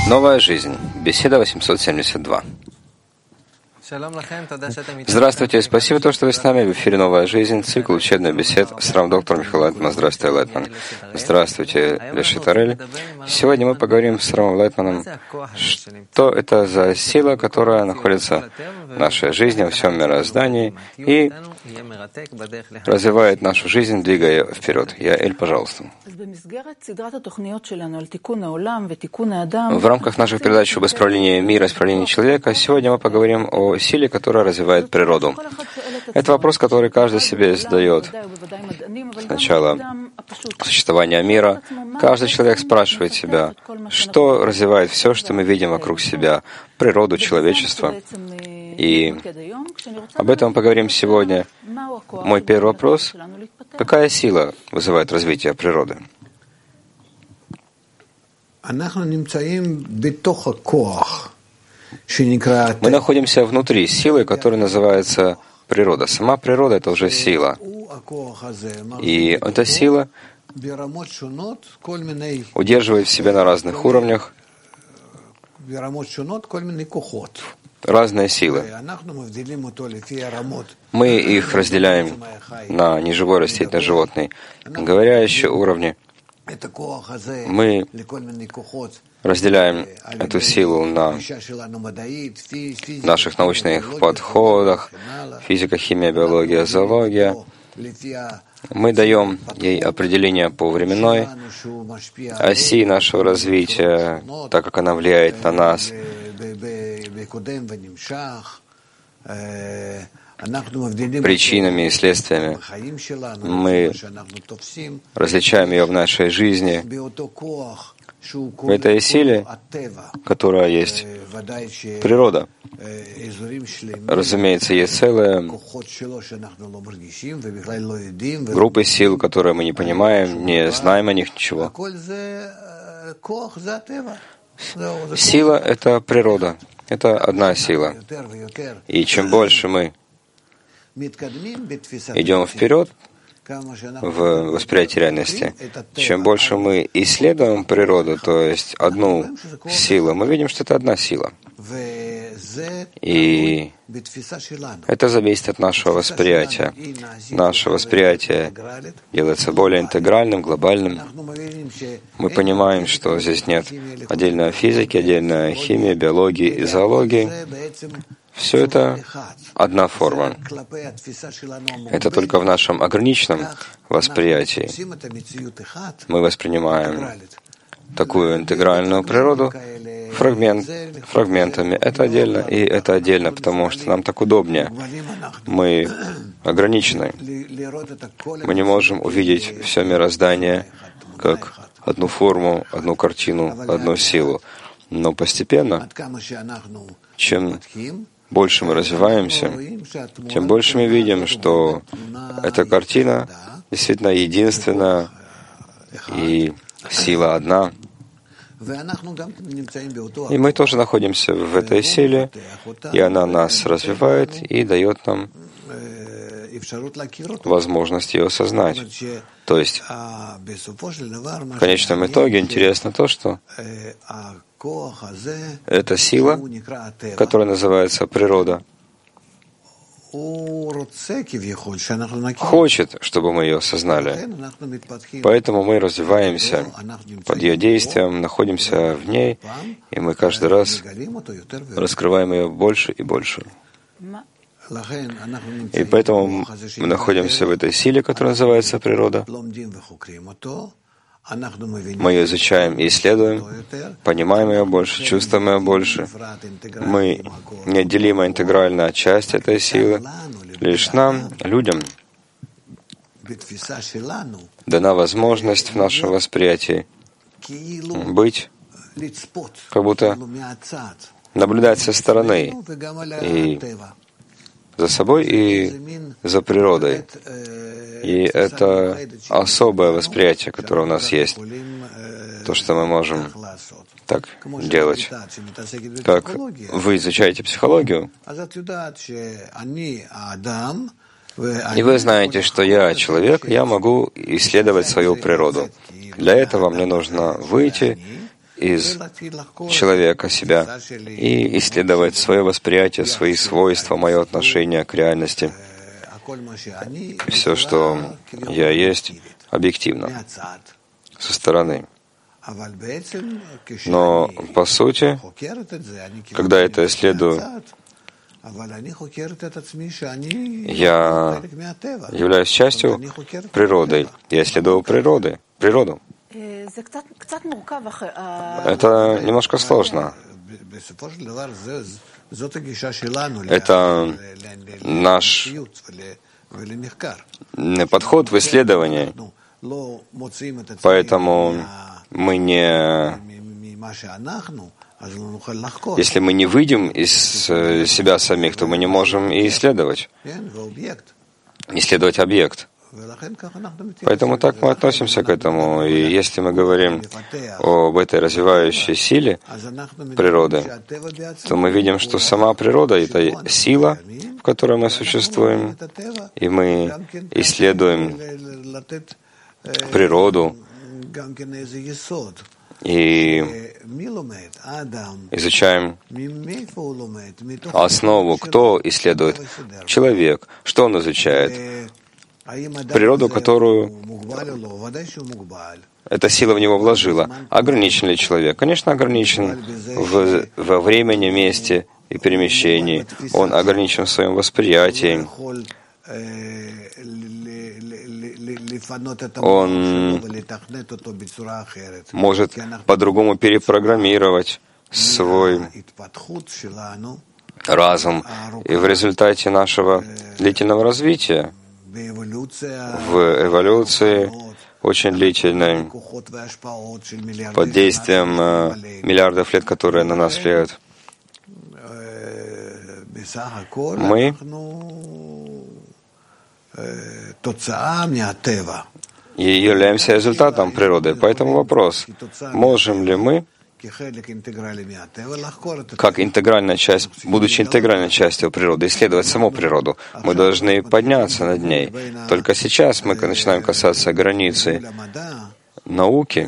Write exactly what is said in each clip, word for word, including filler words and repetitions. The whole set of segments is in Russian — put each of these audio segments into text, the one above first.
Новая жизнь. Беседа восемьсот семьдесят два. Здравствуйте, спасибо, то, что вы с нами. В эфире «Новая жизнь», цикл учебных бесед с рав-доктором Михаилом Лайтманом. Здравствуйте, Лайтман. Здравствуйте, Леши Тарель. Сегодня мы поговорим с равом Лайтманом, что это за сила, которая находится в нашей жизни, во всем мироздании и развивает нашу жизнь, двигая ее вперед. Я Эль, пожалуйста. В рамках наших передач об исправлении мира, исправлении человека, сегодня мы поговорим о силе, которая развивает природу. Это вопрос, который каждый себе задает. Сначала существования мира. Каждый человек спрашивает себя, что развивает все, что мы видим вокруг себя, природу, человечество. И об этом мы поговорим сегодня. Мой первый вопрос — какая сила вызывает развитие природы? Мы находимся внутри силы, которая называется природа. Сама природа — это уже сила. И эта сила удерживает в себе на разных уровнях разные силы. Мы их разделяем на неживой, растительный, животный, говорящий уровни. Мы разделяем эту силу на наших научных подходах, физика, химия, биология, зоология. Мы даем ей определение по временной оси нашего развития, так как она влияет на нас. Причинами и следствиями. Мы различаем ее в нашей жизни. В этой силе, которая есть природа, разумеется, есть целая группа сил, которые мы не понимаем, не знаем о них ничего. Сила — это природа. Это одна сила. И чем больше мы идем вперед в восприятии реальности, чем больше мы исследуем природу, то есть одну силу, мы видим, что это одна сила. И это зависит от нашего восприятия. Наше восприятие делается более интегральным, глобальным. Мы понимаем, что здесь нет отдельной физики, отдельной химии, биологии и зоологии. Все это одна форма. Это только в нашем ограниченном восприятии. Мы воспринимаем такую интегральную природу фрагмент, фрагментами. Это отдельно и это отдельно, потому что нам так удобнее. Мы ограничены. Мы не можем увидеть все мироздание как одну форму, одну картину, одну силу. Но постепенно, чем больше мы развиваемся, тем больше мы видим, что эта картина действительно единственна, и сила одна. И мы тоже находимся в этой силе, и она нас развивает и дает нам возможность ее осознать. То есть, в конечном итоге интересно то, что эта сила, которая называется природа, хочет, чтобы мы ее осознали. Поэтому мы развиваемся под ее действием, находимся в ней, и мы каждый раз раскрываем ее больше и больше. И поэтому мы находимся в этой силе, которая называется природа. Мы ее изучаем и исследуем, понимаем ее больше, чувствуем ее больше. Мы неотделимая интегральная часть этой силы. Лишь нам, людям, дана возможность в нашем восприятии быть, как будто наблюдать со стороны и за собой, и за природой. И это особое восприятие, которое у нас есть. То, что мы можем так делать. Как вы изучаете психологию, и вы знаете, что я человек, я могу исследовать свою природу. Для этого мне нужно выйти из человека себя и исследовать свое восприятие, свои свойства, мое отношение к реальности. Все, что я есть, объективно, со стороны. Но, по сути, когда я это исследую, я являюсь частью природы. Я исследую природы, природу. Это немножко сложно. Это наш подход в исследовании. Поэтому мы не... Если мы не выйдем из себя самих, то мы не можем и исследовать. Исследовать объект. Поэтому так мы относимся к этому. И если мы говорим об этой развивающей силе природы, то мы видим, что сама природа — это сила, в которой мы существуем, и мы исследуем природу и изучаем основу, кто исследует. Человек. Что он изучает? Природу, которую эта сила в него вложила. Ограничен ли человек? Конечно, ограничен в, во времени, месте и перемещении. Он ограничен в своем восприятии. Он может по-другому перепрограммировать свой разум. И в результате нашего длительного развития, в эволюции очень длительной, под действием миллиардов лет, которые на нас влияют, мы и являемся результатом природы. Поэтому вопрос, можем ли мы, как интегральная часть, будучи интегральной частью природы, исследовать саму природу? Мы должны подняться над ней. Только сейчас мы начинаем касаться границы науки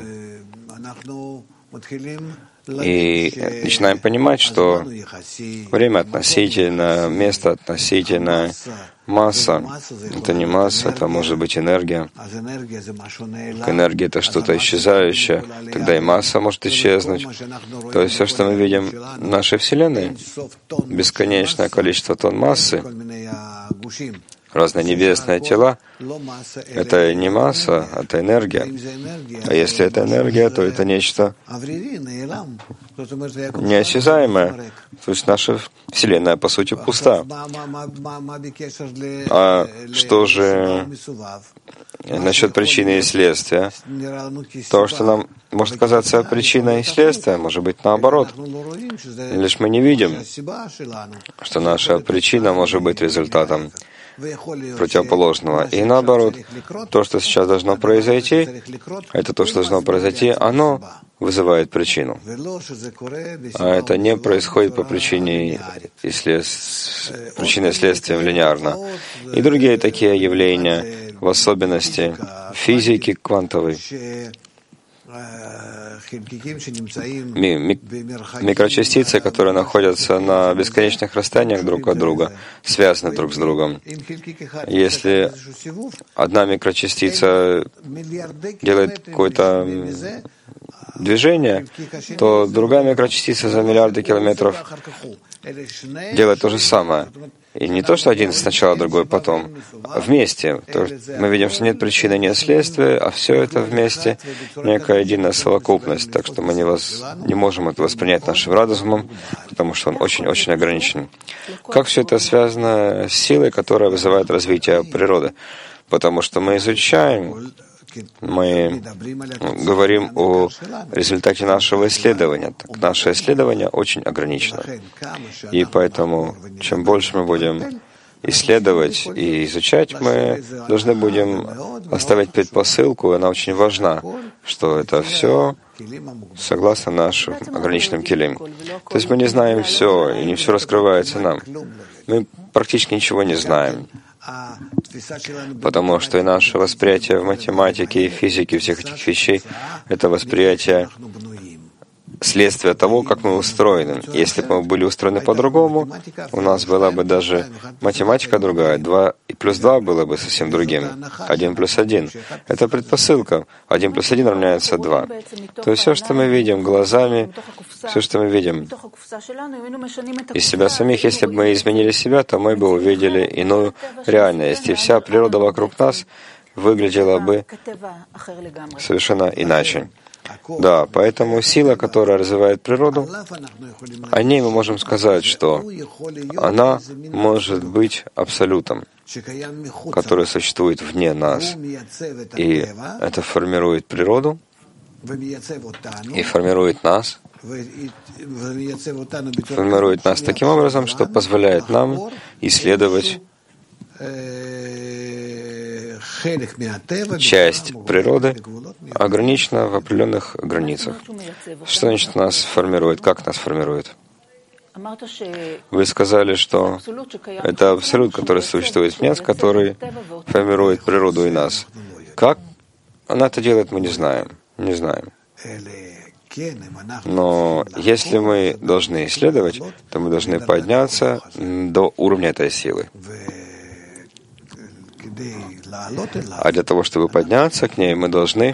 и начинаем понимать, что время относительно, место относительно, масса — это не масса, это может быть энергия. Энергия — это что-то исчезающее, тогда и масса может исчезнуть. То есть все, что мы видим в нашей Вселенной, бесконечное количество тонн массы, разные небесные тела, это не масса, это энергия. А если это энергия, то это нечто неосязаемое. То есть наша Вселенная, по сути, пуста. А что же насчет причины и следствия? То, что нам может казаться причиной и следствием, может быть наоборот. Лишь мы не видим, что наша причина может быть результатом противоположного. И наоборот, то, что сейчас должно произойти, это то, что должно произойти, оно вызывает причину. А это не происходит по причине и след... причиной и следствием линейно. И другие такие явления, в особенности физики квантовой, микрочастицы, которые находятся на бесконечных расстояниях друг от друга, связаны друг с другом. Если одна микрочастица делает какое-то движение, то другая микрочастица за миллиарды километров делает то же самое. И не то, что один сначала, другой потом, а вместе. То мы видим, что нет причины, нет следствия, а все это вместе некая единая совокупность. Так что мы не, воз... не можем это воспринять нашим разумом, потому что он очень-очень ограничен. Как все это связано с силой, которая вызывает развитие природы? Потому что мы изучаем, мы говорим о результате нашего исследования. Так, наше исследование очень ограничено. И поэтому, чем больше мы будем исследовать и изучать, мы должны будем оставить предпосылку, и она очень важна, что это все согласно нашим ограниченным килим. То есть мы не знаем все, и не все раскрывается нам. Мы практически ничего не знаем. Потому что и наше восприятие в математике и физике всех этих вещей — это восприятие следствие того, как мы устроены. Если бы мы были устроены по-другому, у нас была бы даже математика другая. Два и плюс два было бы совсем другим. Один плюс один. Это предпосылка. Один плюс один равняется два. То есть все, что мы видим глазами, все, что мы видим из себя самих, если бы мы изменили себя, то мы бы увидели иную реальность. И вся природа вокруг нас выглядела бы совершенно иначе. Да, поэтому сила, которая развивает природу, о ней мы можем сказать, что она может быть абсолютом, который существует вне нас. И это формирует природу, и формирует нас, формирует нас таким образом, что позволяет нам исследовать часть природы ограничена в определенных границах. Что значит нас формирует? Как нас формирует? Вы сказали, что это абсолют, который существует в нас, который формирует природу и нас. Как она это делает, мы не знаем. Не знаем. Но если мы должны исследовать, то мы должны подняться до уровня этой силы. А для того, чтобы подняться к ней, мы должны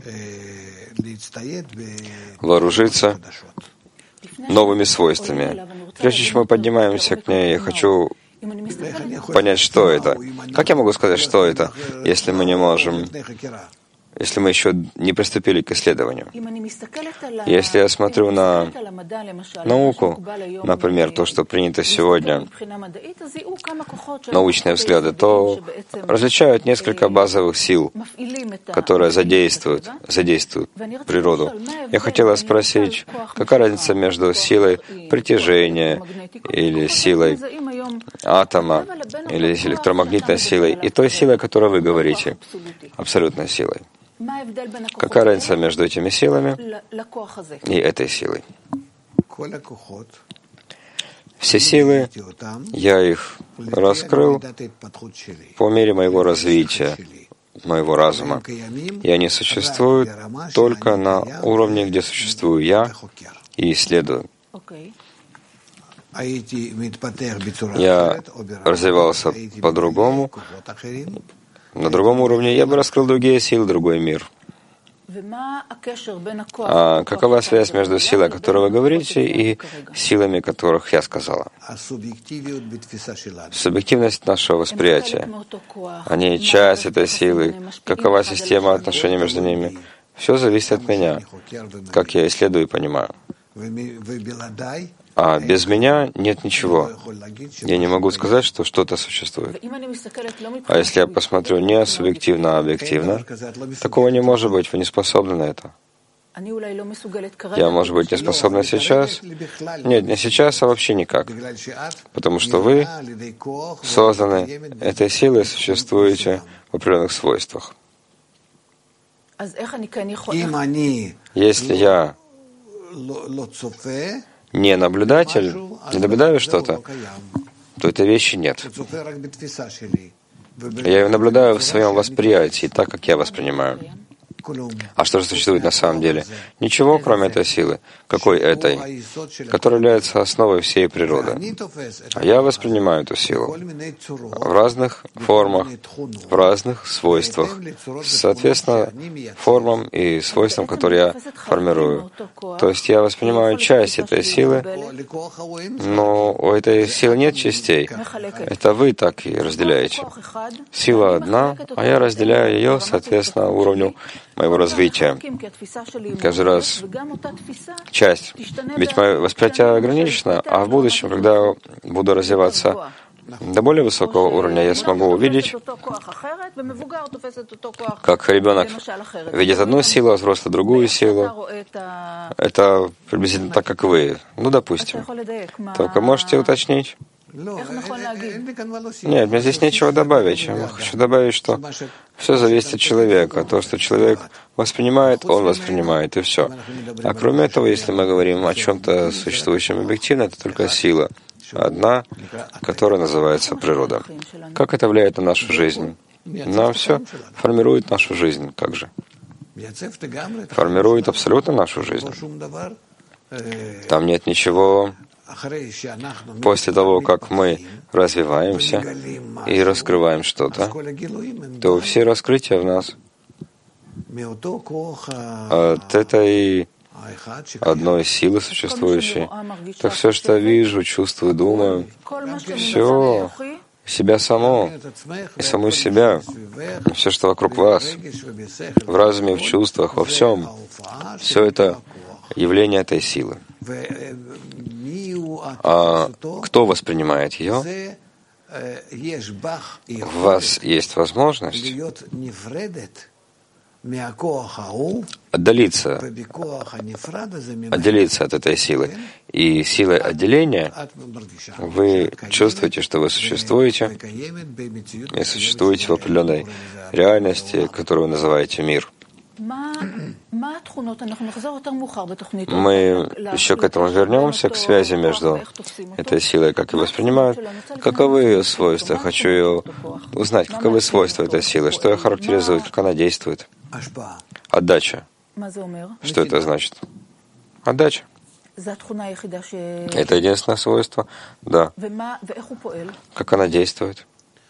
вооружиться новыми свойствами. Прежде чем мы поднимаемся к ней, я хочу понять, что это. Как я могу сказать, что это, если мы не можем, если мы еще не приступили к исследованию? Если я смотрю на науку, например, то, что принято сегодня, научные взгляды, то различают несколько базовых сил, которые задействуют, задействуют природу. Я хотела спросить, какая разница между силой притяжения или силой атома или электромагнитной силой и той силой, о которой вы говорите, абсолютной силой? Какая разница между этими силами и этой силой? Все силы, я их раскрыл по мере моего развития, моего разума. И они существуют только на уровне, где существую я и исследую. Я развивался по-другому, на другом уровне, я бы раскрыл другие силы, другой мир. А какова связь между силой, о которой вы говорите, и силами, о которых я сказала? Субъективность нашего восприятия. Они часть этой силы. Какова система отношений между ними? Все зависит от меня, как я исследую и понимаю. А без меня нет ничего. Я не могу сказать, что что-то существует. А если я посмотрю не субъективно, а объективно, такого не может быть. Вы не способны на это. Я, может быть, не способна сейчас? Нет, не сейчас, а вообще никак. Потому что вы созданы этой силой, существуете в определенных свойствах. Если я не наблюдатель, не наблюдаю что-то, то этой вещи нет. Я ее наблюдаю в своем восприятии, так, как я воспринимаю. А что же существует на самом деле? Ничего, кроме этой силы. Какой этой? Которая является основой всей природы. А я воспринимаю эту силу в разных формах, в разных свойствах, соответственно, формам и свойствам, которые я формирую. То есть я воспринимаю часть этой силы, но у этой силы нет частей. Это вы так и разделяете. Сила одна, а я разделяю ее, соответственно, уровню моего развития. Каждый раз часть. Ведь мое восприятие ограничено, а в будущем, когда я буду развиваться до более высокого уровня, я смогу увидеть, как ребенок видит одну силу, а взрослый другую силу. Это приблизительно так, как вы. Ну, допустим. Только можете уточнить? Нет, мне здесь нечего добавить. Я хочу добавить, что все зависит от человека. То, что человек воспринимает, он воспринимает, и все. А кроме этого, если мы говорим о чем-то существующем объективно, это только сила. Одна, которая называется природа. Как это влияет на нашу жизнь? На все формирует нашу жизнь. Как же? Формирует абсолютно нашу жизнь. Там нет ничего. После того, как мы развиваемся и раскрываем что-то, то все раскрытия в нас от этой одной силы существующей. Так все, что я вижу, чувствую, думаю, все себя само и саму себя, и все, что вокруг вас, в разуме, в чувствах, во всем, все это явление этой силы. А кто воспринимает ее? В вас есть возможность отдалиться, отделиться от этой силы. И силой отделения вы чувствуете, что вы существуете, и существуете в определенной реальности, которую вы называете мир. Мы еще к этому вернемся, к связи между этой силой, как ее воспринимают. Каковы ее свойства? Хочу ее узнать, каковы свойства этой силы, что ее характеризует, как она действует. Отдача. Что это значит? Отдача. Это единственное свойство? Да. Как она действует?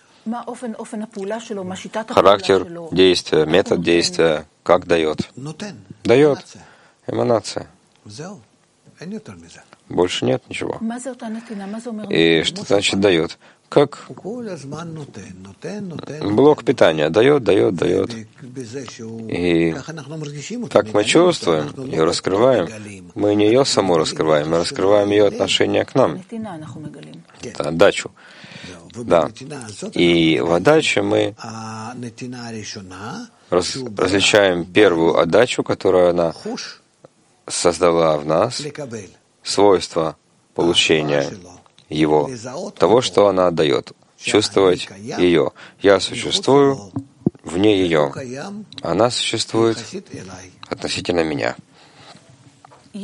Характер действия, метод действия, как дает? Дает. Эманация. Больше нет ничего. И что значит дает? Как блок питания. Дает, дает, дает. И так мы чувствуем, ее раскрываем. Мы не ее саму раскрываем, мы раскрываем ее отношение к нам. Это отдачу. Да. И в отдаче мы раз, различаем первую отдачу, которую она создала в нас, свойство получения его, того, что она отдает, чувствовать ее. Я существую вне ее. Она существует относительно меня. У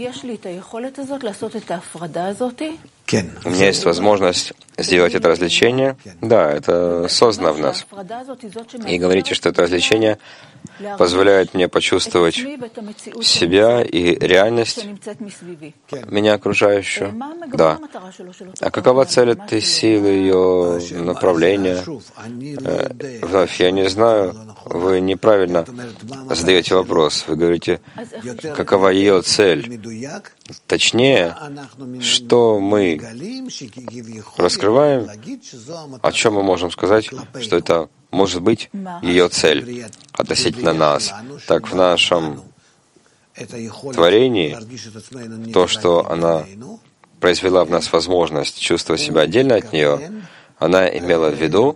меня есть возможность сделать это развлечение. Да, это создано в нас. И говорите, что это развлечение позволяет мне почувствовать себя и реальность, меня окружающую. Да. А какова цель этой силы, ее направление? Вновь, я не знаю, вы неправильно задаете вопрос. Вы говорите, какова ее цель? Точнее, что мы раскрываем, о чем мы можем сказать, что это может быть ее цель относительно нас. Так в нашем творении то, что она произвела в нас возможность чувствовать себя отдельно от нее, она имела в виду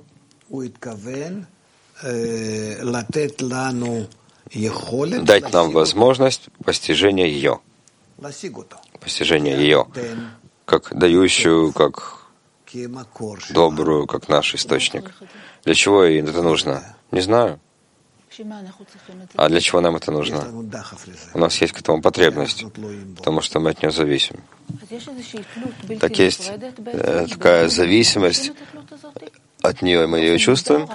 дать нам возможность постижения ее. Постижения ее, как дающую, как добрую, как наш источник. Для чего ей это нужно? Не знаю. А для чего нам это нужно? У нас есть к этому потребность, потому что мы от нее зависим. Так есть э, такая зависимость от нее, и мы ее чувствуем,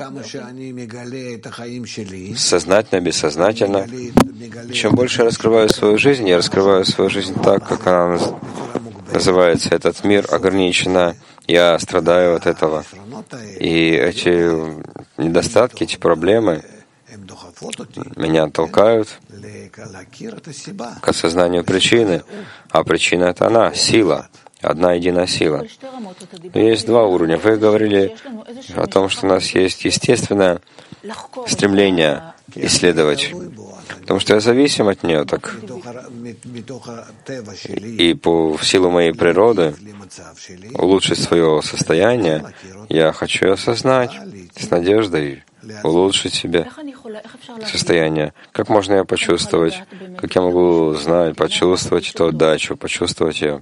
сознательно, бессознательно. Чем больше я раскрываю свою жизнь, я раскрываю свою жизнь так, как она называется, этот мир ограниченно, я страдаю от этого. И эти недостатки, эти проблемы меня толкают к осознанию причины, а причина — это она, сила, одна единая сила. Есть два уровня. Вы говорили о том, что у нас есть естественное стремление исследовать, потому что я зависим от нее, так и по в силу моей природы улучшить свое состояние, я хочу осознать с надеждой, улучшить себе состояние. Как можно ее почувствовать? Как я могу знать, почувствовать эту отдачу, почувствовать ее?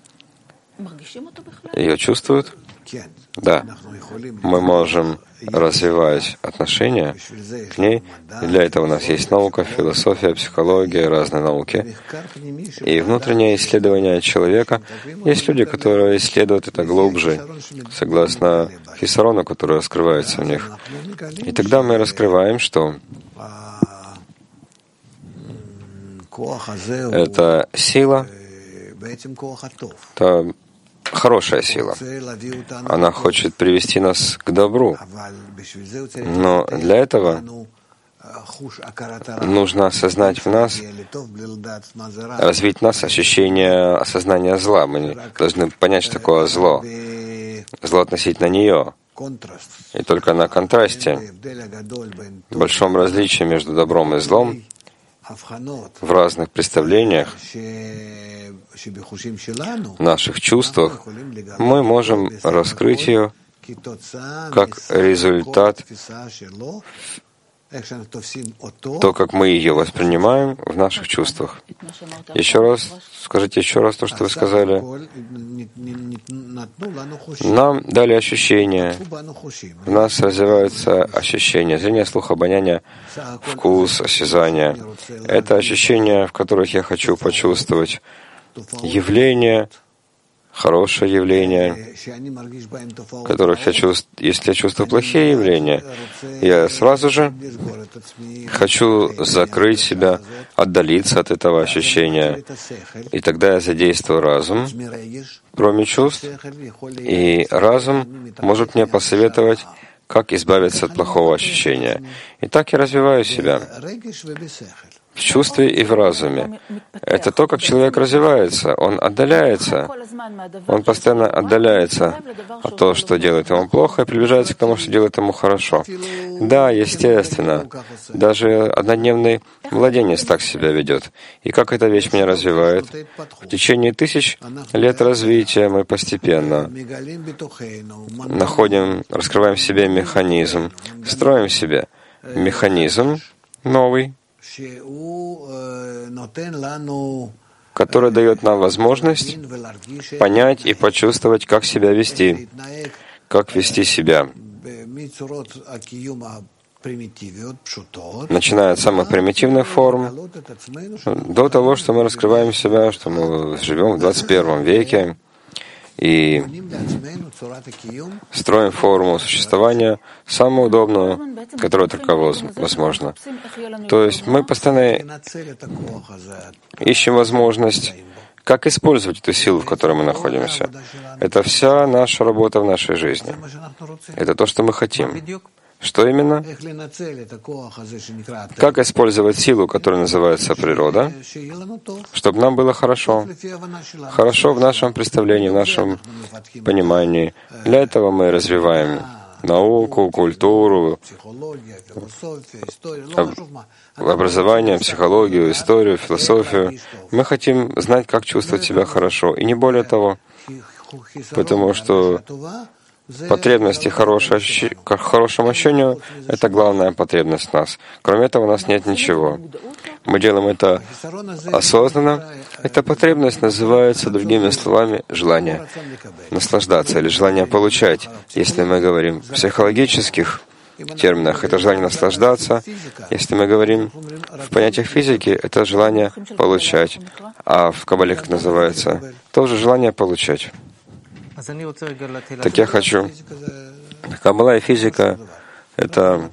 Ее чувствуют? Да. Мы можем развивать отношения к ней. И для этого у нас есть наука, философия, психология, разные науки. И внутреннее исследование человека. Есть люди, которые исследуют это глубже, согласно хисарону, который раскрывается в них. И тогда мы раскрываем, что эта сила это хорошая сила. Она хочет привести нас к добру. Но для этого нужно осознать в нас, развить в нас ощущение осознания зла. Мы должны понять, что такое зло. Зло относительно нее. И только на контрасте, в большом различии между добром и злом, в разных представлениях, в наших чувствах, мы можем раскрыть ее как результат, то, как мы ее воспринимаем в наших чувствах. Еще раз, скажите еще раз то, что вы сказали. Нам дали ощущения, в нас развиваются ощущения, зрение, слух, обоняние, вкус, осязание. Это ощущения, в которых я хочу почувствовать явление, хорошее явление, в которых я чувствую, если я чувствую плохие явления, я сразу же хочу закрыть себя, отдалиться от этого ощущения. И тогда я задействую разум, кроме чувств, и разум может мне посоветовать, как избавиться от плохого ощущения. И так я развиваю себя в чувстве и в разуме. Это то, как человек развивается. Он отдаляется. Он постоянно отдаляется от того, что делает ему плохо, и приближается к тому, что делает ему хорошо. Да, естественно. Даже однодневный младенец так себя ведет. И как эта вещь меня развивает? В течение тысяч лет развития мы постепенно находим, раскрываем в себе механизм, строим в себе механизм новый, который дает нам возможность понять и почувствовать, как себя вести, как вести себя, начиная от самых примитивных форм до того, что мы раскрываем себя, что мы живем в двадцать первом веке и строим форму существования самую удобную, которая только возможна. То есть мы постоянно ищем возможность, как использовать эту силу, в которой мы находимся. Это вся наша работа в нашей жизни. Это то, что мы хотим. Что именно? Как использовать силу, которая называется природа, чтобы нам было хорошо. Хорошо в нашем представлении, в нашем понимании. Для этого мы развиваем науку, культуру, образование, психологию, историю, философию. Мы хотим знать, как чувствовать себя хорошо. И не более того, потому что потребности к хорошему ощущению — это главная потребность в нас. Кроме этого, у нас нет ничего. Мы делаем это осознанно. Эта потребность называется, другими словами, желание наслаждаться или желание получать. Если мы говорим в психологических терминах, это желание наслаждаться. Если мы говорим в понятиях физики, это желание получать. А в Каббале, как называется, тоже желание получать. Так я хочу. Каббала и физика — это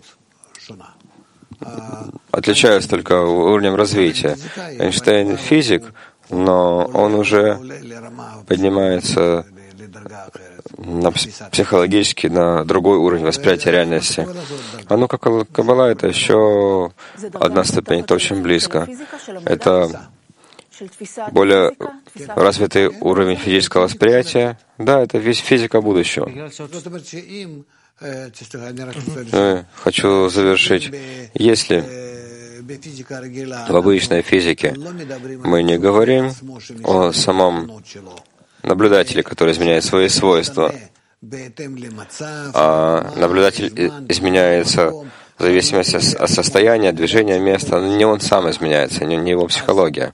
отличаются только уровнем развития. Эйнштейн физик, но он уже поднимается на психологически на другой уровень восприятия реальности. А ну как Каббала — это еще одна ступень, это очень близко. Это более развитый уровень физического восприятия. Да, это физика будущего. Хочу завершить. Если в обычной физике мы не говорим о самом наблюдателе, который изменяет свои свойства, а наблюдатель изменяется в зависимости от состояния, движения, места, не он сам изменяется, не его психология,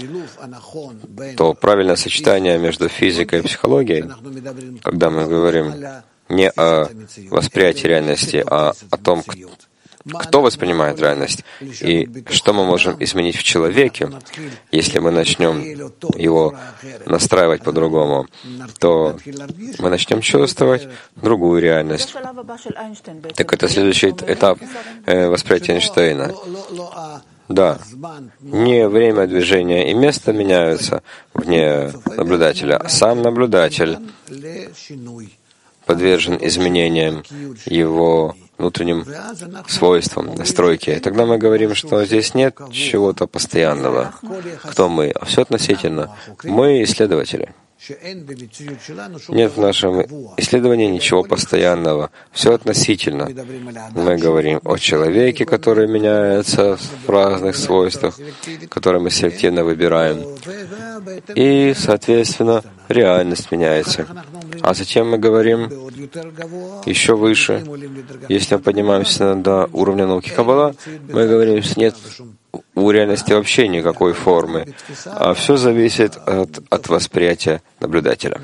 то правильное сочетание между физикой и психологией, когда мы говорим не о восприятии реальности, а о том, кто воспринимает реальность и что мы можем изменить в человеке, если мы начнем его настраивать по-другому, то мы начнем чувствовать другую реальность. Так это следующий этап восприятия Эйнштейна. Да, не время движения и место меняются вне наблюдателя, а сам наблюдатель подвержен изменениям его внутренним свойствам, настройке. И тогда мы говорим, что здесь нет чего-то постоянного. Кто мы? А все относительно. Мы исследователи. Нет в нашем исследовании ничего постоянного. Все относительно. Мы говорим о человеке, который меняется в разных свойствах, которые мы селективно выбираем. И, соответственно, реальность меняется. А затем мы говорим еще выше. Если мы поднимаемся до уровня науки Каббала, мы говорим, что нет у реальности вообще никакой формы, а все зависит от, от восприятия наблюдателя.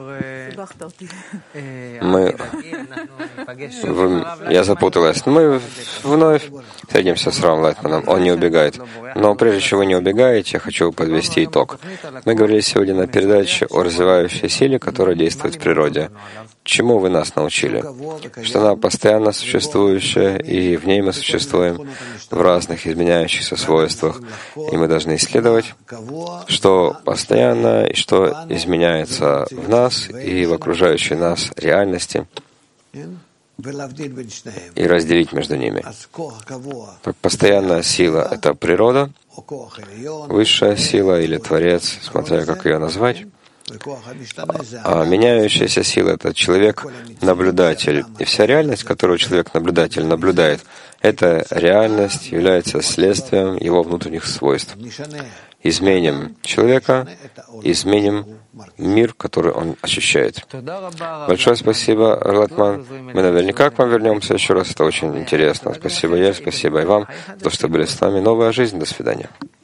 Мы, в, я запуталась. Мы вновь встретимся с Равом Лайтманом. Он не убегает. Но прежде чем вы не убегаете, я хочу подвести итог. Мы говорили сегодня на передаче о развивающей силе, которая действует в природе. Чему вы нас научили? Что она постоянно существующая, и в ней мы существуем в разных изменяющихся свойствах. И мы должны исследовать, что постоянно и что изменяется в нас и в окружающей нас реальности, и разделить между ними. Так, постоянная сила — это природа, высшая сила или Творец, смотря как ее назвать. А меняющаяся сила — это человек-наблюдатель. И вся реальность, которую человек-наблюдатель наблюдает, эта реальность является следствием его внутренних свойств. Изменим человека, изменим мир, который он ощущает. Большое спасибо, Лайтман. Мы наверняка к вам вернемся еще раз. Это очень интересно. Спасибо, я, спасибо и вам, за то, что были с нами. Новая жизнь. До свидания.